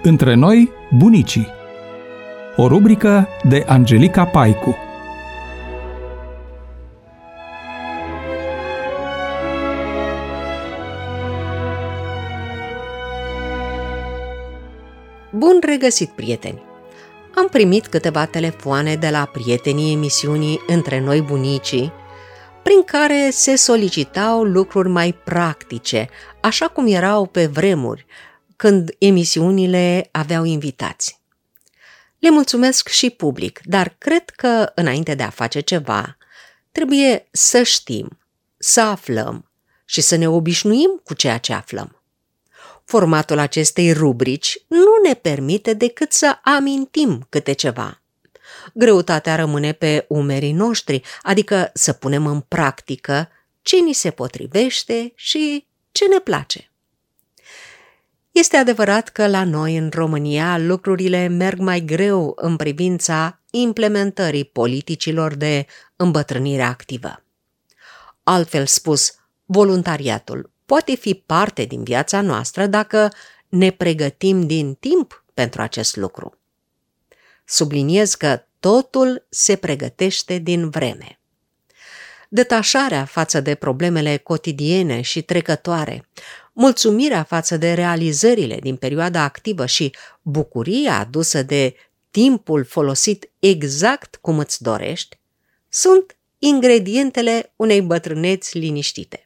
Între noi, bunicii. O rubrică de Angelica Paicu. Bun regăsit, prieteni! Am primit câteva telefoane de la prietenii emisiunii Între noi, bunicii, prin care se solicitau lucruri mai practice, așa cum erau pe vremuri, când emisiunile aveau invitați. Le mulțumesc și public, dar cred că, înainte de a face ceva, trebuie să știm, să aflăm și să ne obișnuim cu ceea ce aflăm. Formatul acestei rubrici nu ne permite decât să amintim câte ceva. Greutatea rămâne pe umerii noștri, adică să punem în practică ce ni se potrivește și ce ne place. Este adevărat că la noi, în România, lucrurile merg mai greu în privința implementării politicilor de îmbătrânire activă. Altfel spus, voluntariatul poate fi parte din viața noastră dacă ne pregătim din timp pentru acest lucru. Subliniez că totul se pregătește din vreme. Detașarea față de problemele cotidiene și trecătoare, mulțumirea față de realizările din perioada activă și bucuria adusă de timpul folosit exact cum îți dorești, sunt ingredientele unei bătrâneți liniștite.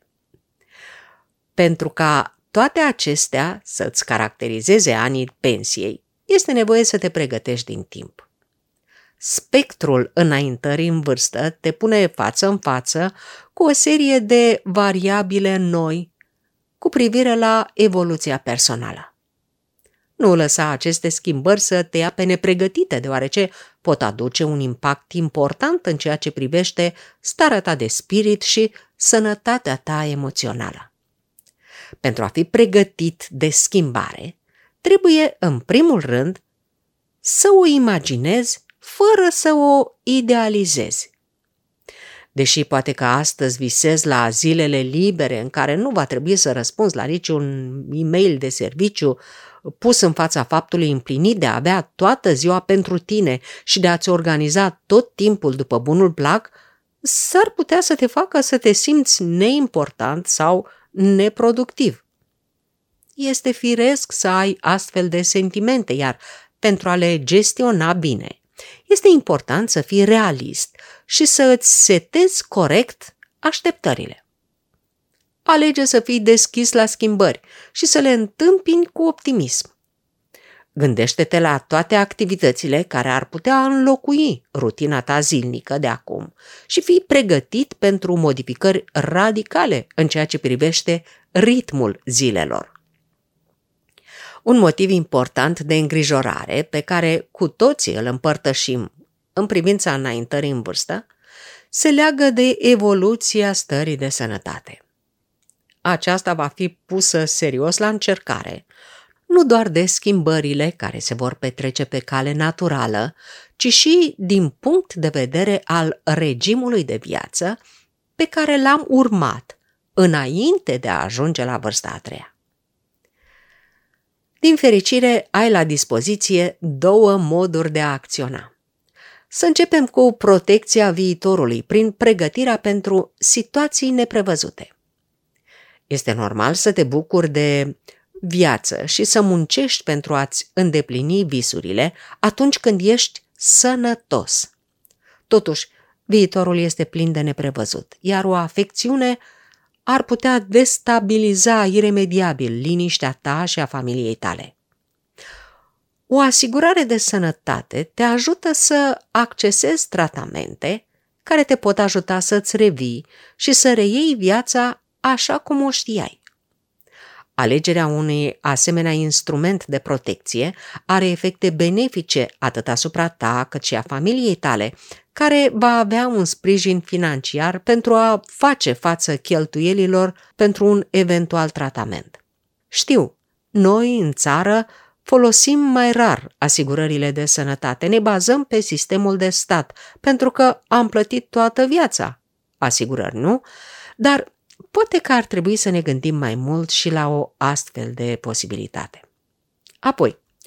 Pentru ca toate acestea să-ți caracterizeze anii pensiei, este nevoie să te pregătești din timp. Spectrul înaintării în vârstă te pune față în față cu o serie de variabile noi cu privire la evoluția personală. Nu lăsa aceste schimbări să te ia pe nepregătite, deoarece pot aduce un impact important în ceea ce privește starea ta de spirit și sănătatea ta emoțională. Pentru a fi pregătit de schimbare, trebuie, în primul rând, să o imaginezi fără să o idealizezi. Deși poate că astăzi visezi la zilele libere în care nu va trebui să răspunzi la niciun e-mail de serviciu, pus în fața faptului împlinit de a avea toată ziua pentru tine și de a-ți organiza tot timpul după bunul plac, s-ar putea să te facă să te simți neimportant sau neproductiv. Este firesc să ai astfel de sentimente, iar pentru a le gestiona bine, este important să fii realist și să îți setezi corect așteptările. Alege să fii deschis la schimbări și să le întâmpini cu optimism. Gândește-te la toate activitățile care ar putea înlocui rutina ta zilnică de acum și fii pregătit pentru modificări radicale în ceea ce privește ritmul zilelor. Un motiv important de îngrijorare pe care cu toții îl împărtășim în privința înaintării în vârstă se leagă de evoluția stării de sănătate. Aceasta va fi pusă serios la încercare, nu doar de schimbările care se vor petrece pe cale naturală, ci și din punct de vedere al regimului de viață pe care l-am urmat înainte de a ajunge la vârsta a treia. Din fericire, ai la dispoziție două moduri de a acționa. Să începem cu protecția viitorului prin pregătirea pentru situații neprevăzute. Este normal să te bucuri de viață și să muncești pentru a-ți îndeplini visurile atunci când ești sănătos. Totuși, viitorul este plin de neprevăzut, iar o afecțiune ar putea destabiliza iremediabil liniștea ta și a familiei tale. O asigurare de sănătate te ajută să accesezi tratamente care te pot ajuta să-ți revii și să reiei viața așa cum o știai. Alegerea unui asemenea instrument de protecție are efecte benefice atât asupra ta cât și a familiei tale, care va avea un sprijin financiar pentru a face față cheltuielilor pentru un eventual tratament. Știu, noi în țară folosim mai rar asigurările de sănătate, ne bazăm pe sistemul de stat, pentru că am plătit toată viața asigurări, nu? Dar poate că ar trebui să ne gândim mai mult și la o astfel de posibilitate. Apoi,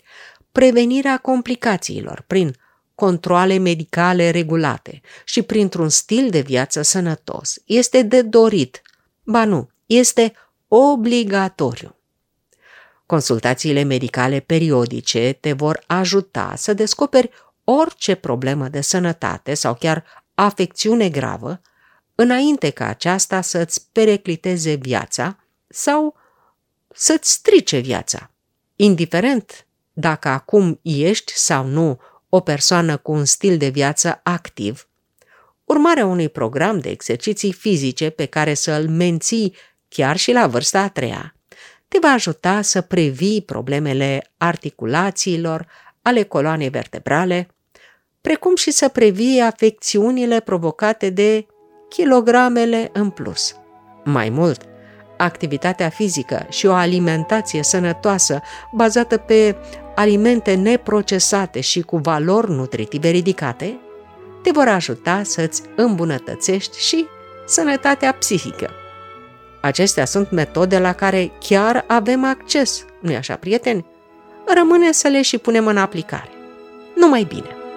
prevenirea complicațiilor prin controale medicale regulate și printr-un stil de viață sănătos este de dorit, ba nu, este obligatoriu. Consultațiile medicale periodice te vor ajuta să descoperi orice problemă de sănătate sau chiar afecțiune gravă, înainte ca aceasta să-ți pericliteze viața sau să-ți strice viața. Indiferent dacă acum ești sau nu o persoană cu un stil de viață activ, urmarea unui program de exerciții fizice pe care să îl menții chiar și la vârsta a treia, te va ajuta să previi problemele articulațiilor, ale coloanei vertebrale, precum și să previi afecțiunile provocate de kilogramele în plus. Mai mult, activitatea fizică și o alimentație sănătoasă bazată pe alimente neprocesate și cu valori nutritive ridicate te vor ajuta să-ți îmbunătățești și sănătatea psihică. Acestea sunt metode la care chiar avem acces, nu-i așa, prieteni? Rămâne să le și punem în aplicare. Numai bine!